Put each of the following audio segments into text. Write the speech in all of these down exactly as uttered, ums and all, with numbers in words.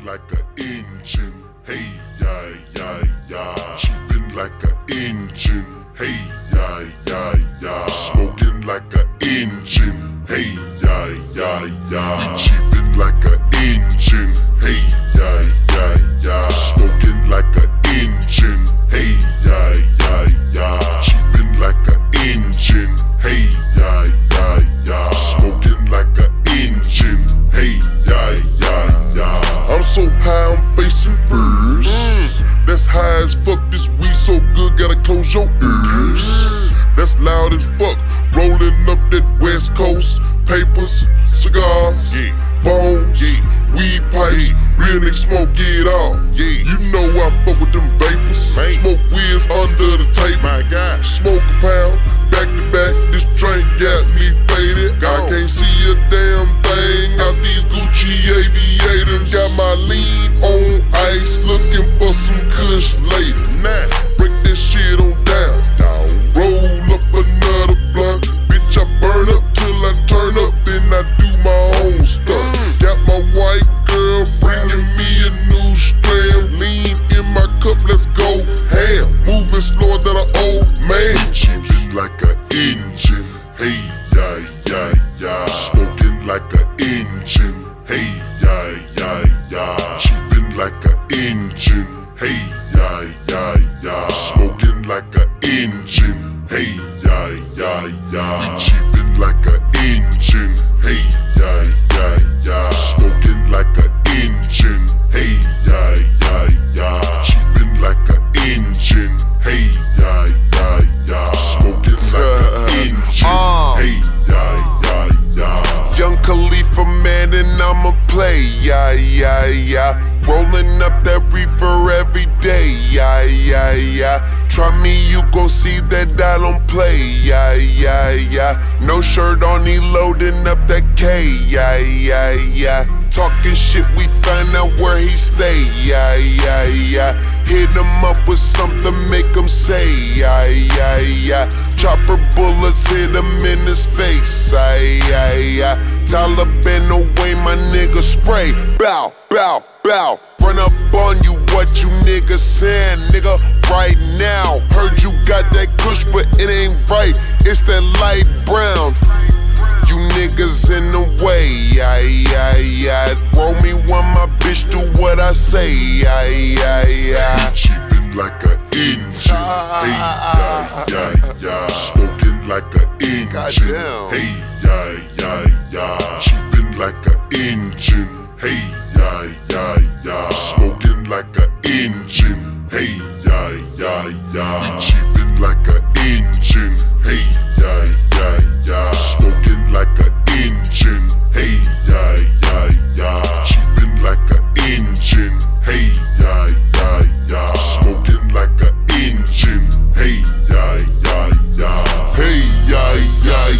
like an engine, hey, yeah, yeah, yeah. Chiefin' like an engine, hey, yeah, yeah, yeah. Smoking like an engine, hey, yeah, yeah, yeah. Chiefin' like an engine, hey, yeah, yeah, yeah. Smoking like an engine, hey, yeah, yeah, yeah. Chiefin' like an engine, hey, yeah, yeah, yeah. Smoking like an engine, hey, yeah, yeah, yeah. I'm so high, I'm facing furs. Mm. That's high as fuck, this weed so good, gotta close your ears. Mm. That's loud as fuck, rolling up that West Coast. Papers, cigars, yeah. Bones, yeah. Weed pipes, yeah. Real niggas smoke it all. Yeah. You know I fuck with them vapors. Man. Smoke weeds under the table. My God. Smoke a pound, back to back, this drink got me faded. Go. I can't see a damn thing out these Gucci aviators. Got my lean on ice, looking for some kush later. Nah. Break this shit on down. down. Roll up another blunt, bitch I burn up till I turn up, then I do my own stuff. Mm. Got my white girl bringing me a new strand. Lean in my cup, let's go ham. Moving slower than an old man. Chiefin' like an engine, hey, yeah, yeah, yeah. Smoking like an engine, hey, yeah, yeah, yeah. Chiefin' like an engine, hey, yeah, yeah, yeah. Smoking like an engine, hey, yeah, yeah, yeah. Chiefin' like an engine, hey, yeah, yeah, yeah. Smoking like an engine, hey, yeah, yeah, yeah. Chiefin' like an engine, hey, yeah, yeah, yeah. Smoking like an engine, uh, hey, yeah, yeah, yeah. Young Khalifa, man, and I'ma play, yeah, yeah, yeah. Rolling up that reefer every day, yeah, yeah, yeah. Try me, you gon' see that I don't play, yeah, yeah, yeah. No shirt on, he loading up that K, yeah, yeah, yeah. Talking shit, we find out where he stay, yeah, yeah, yeah. Hit him up with something, make him say, yeah, yeah, yeah. Chopper bullets hit him in his face, yeah, yeah, yeah. Taliban away, my nigga spray, bow, bow, bow. Run up on you, what you niggas saying, nigga, right now. Heard you got that kush, but it ain't right, it's that light brown. You niggas in the way, yeah, yeah, yeah. Roll me one, my bitch, do what I say, yeah, yeah, yeah. Chiefin' like an engine, hey, yeah, yeah, yeah. Smoking like an engine, hey, yeah, yeah, yeah. Chiefin' like an engine, hey, yeah, yeah, yeah. Smoking like an engine, hey, yeah, yeah, yeah. Chiefin' like an engine, hey, yeah, yeah, yeah. Smoking like an engine, hey, yeah, yeah, yeah. Chiefin' like an engine, hey, yeah, yeah, yeah. Smoking like an engine, hey, yeah, yeah, yeah. Hey, yeah, yeah,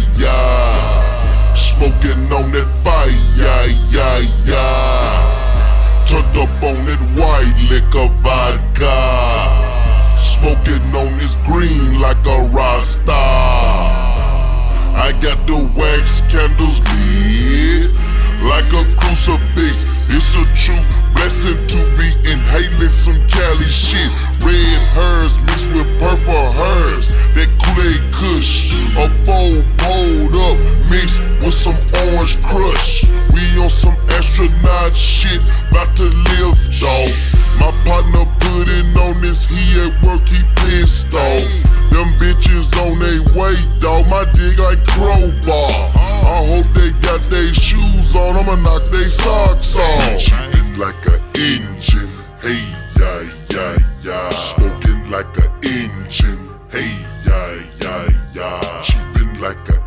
yeah. Smoking on that fire, yeah, yeah, yeah. Turned up on that white liquor vodka. Smoking on this green like a Rasta. I got the wax candles lit like a crucifix. It's a true blessing to be inhaling some Cali shit. Red hers mixed with purple hers. That Kool-Aid Kush, a bowl pulled up mixed with some orange crush. We on some astronaut shit, bout to lift off. My partner putting on this, he at work, he pissed off. Them bitches on they way, dawg, my dick like crowbar. I hope they got they shoes on, I'ma knock they socks off. Chiefin' like an engine, hey, yeah, yeah, yeah. Smoking like an engine, hey, yeah, yeah, yeah. Chiefin' like a